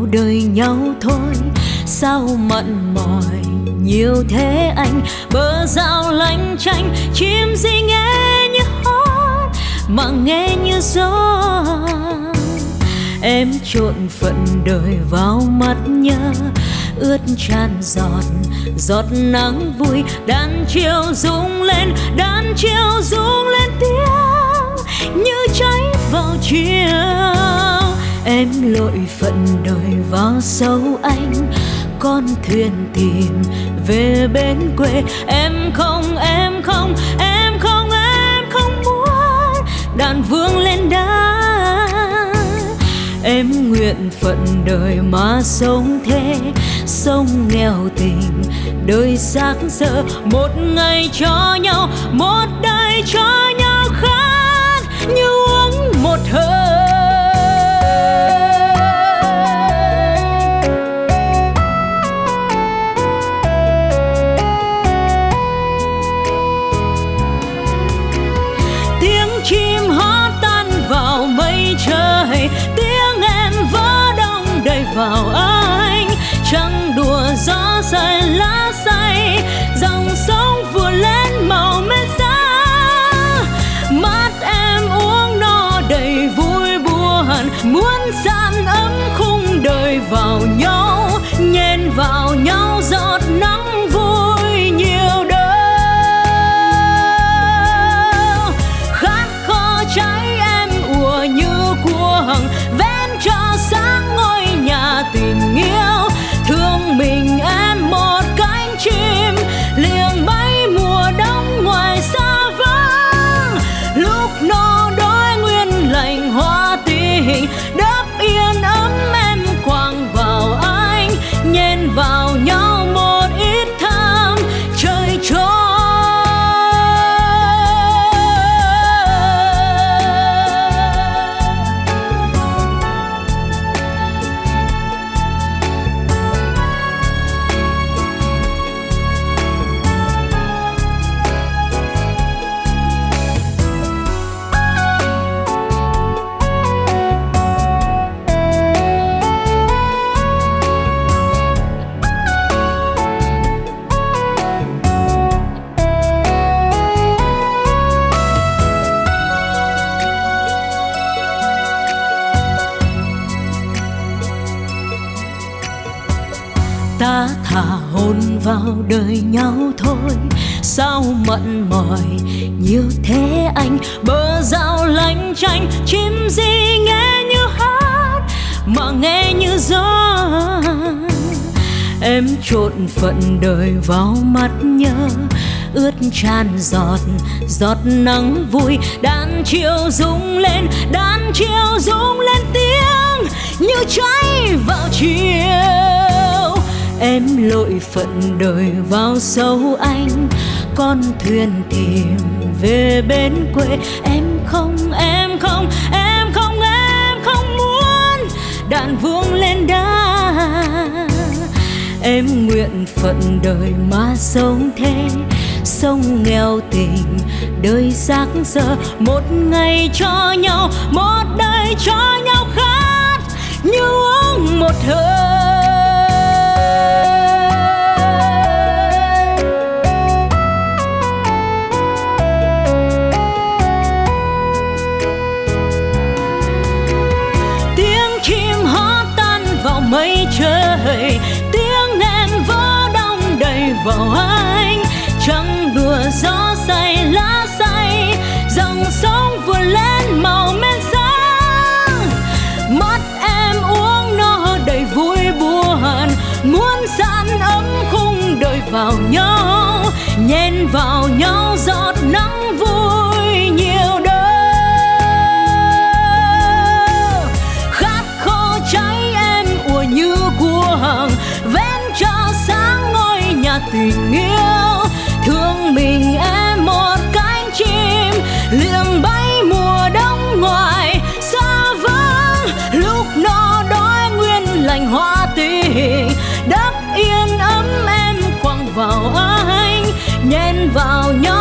vào đời nhau thôi. Sao mặn mỏi nhiều thế anh, bờ rào lanh chanh, chim gì nghe như hót mà nghe như gió. Em trộn phận đời vào mắt nhớ, ướt tràn giọt giọt nắng vui. Đàn chiều rung lên, đàn chiều rung lên tiếng như cháy vào chiều. Em lội phận đời vào sâu anh, con thuyền tìm về bến quê. Em không, em không, em không, em không muốn đàn vương lên đá. Em nguyện phận đời mà sống thế, sống nghèo tình đời xác giờ. Một ngày cho nhau, một đời cho nhau khát như uống một hơi. Tiếng chim hót tan vào mây trời, tiếng em vỡ đông đầy vào anh. Trăng đùa gió say lá say, dòng sông vùa lên màu mê xa. Mắt em uống no đầy vui buồn, muốn san ấm khung đời vào nhau, nhen vào nhau giọt nắng vui nhiều đâu. Khát kho cháy em ùa như cuồng, vén cho sáng ngôi nhà tình yêu. Thương mình em một cánh chim, liềng bay mùa đông ngoài xa vắng. Lúc no đói nguyên lành hoa tình, đắp yên ấm em quàng vào anh, nhen vào nhau một ít thơm trời trôi. Ta thả hồn vào đời nhau thôi. Sao mặn mỏi nhiều thế anh, bờ rào lanh chanh, chim gì nghe như hát mà nghe như gió. Em trộn phận đời vào mắt nhớ, ướt tràn giọt giọt nắng vui. Đàn chiều rung lên, đàn chiều rung lên tiếng như cháy vào chiều. Em lội phận đời vào sâu anh, con thuyền tìm về bến quê. Em không, em không, em không, em không muốn đàn vương lên đá. Em nguyện phận đời mà sống thế, sống nghèo tình đời xác giờ. Một ngày cho nhau, một đời cho nhau khát như uống một hơi. Mây trời, tiếng em vỡ đông đầy vào anh. Trăng đùa gió say lá say, dòng sông vùa lên màu men sáng. Mắt em uống no đầy vui buồn, muốn san ấm khung đời vào nhau, nhen vào nhau giọt nắng vui nhiều đâu. Khát khô cháy như cuồng, vén cho sáng ngôi nhà tình yêu. Thương mình em một cánh chim, liềng bay mùa đông ngoài xa vắng. Lúc no đói nguyên lành hoa tình, đắp yên ấm em quăng vào anh, nhen vào nhau